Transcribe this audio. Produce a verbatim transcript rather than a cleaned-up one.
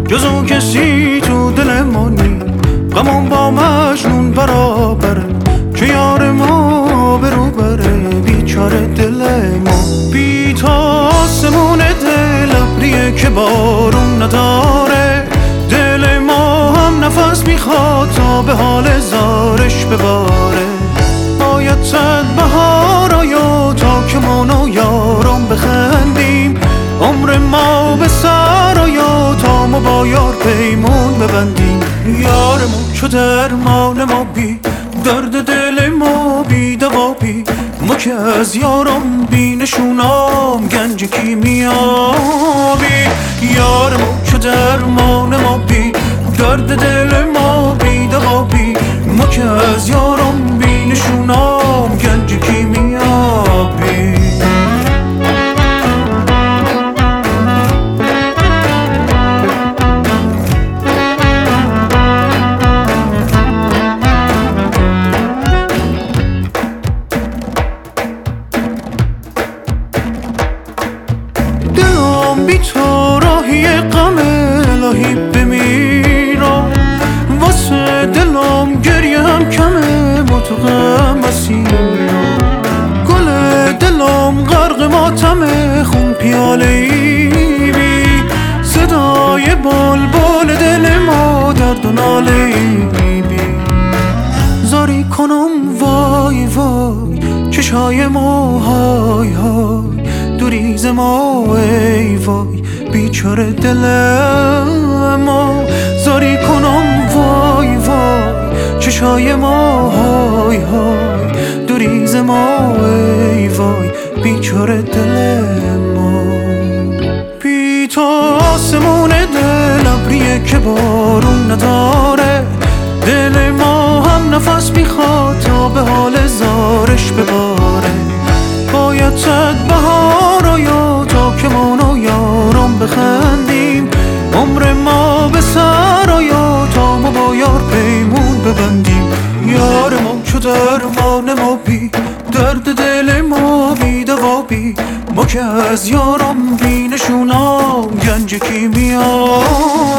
جزو کسی تو دل ما نی، غمون با مجنون برابره که یار ما برو بره. بیچاره دل ما بی تا آسمون دل ابریه که بارون نداره. دل ما هم نفس میخواد تا به حال زارش بباره. باید صد بهار آیا تا که ما و یارم بخندیم. عمر ما به سر آیا تا ما با یار پیمون ببندیم. یارمون چو درمان ما بی درد دل ما بی دوا بی. ما که از یارم بی نشونام گنج کیمیابی. یارمون چو درمان ما بی درد دل ما بی دوا بی. ما که از یارم بی نشونام گنج کیمیابی. بی تو راهی غم الهی بمیرم. واسه دلم گریه هم کمه متقم مسیرم. گل دلم غرق ماتمه خون پیاله ای بی. صدای بلبل دل ما درد و ناله ای بی. زاری کنم وای وای چشای ما های های. دوریز ما ای وای بیچاره دل ما. زاری کنم وای وای چشای ما های های. دوریز ما ای وای بیچاره دل ما. بی تو آسمون دل ابریه که بارون نداره. دل ما هم نفس میخواد تا به حال زارش بباره. باید صد بهار آیا تا که ما و یارم بخندیم. عمر ما به سر آیا تا ما با یار پیمون ببندیم. یارمون چو درمان ما بی درد دل ما بی دوا بی. ما که از یارم بی نشونام گنج کیمیابی.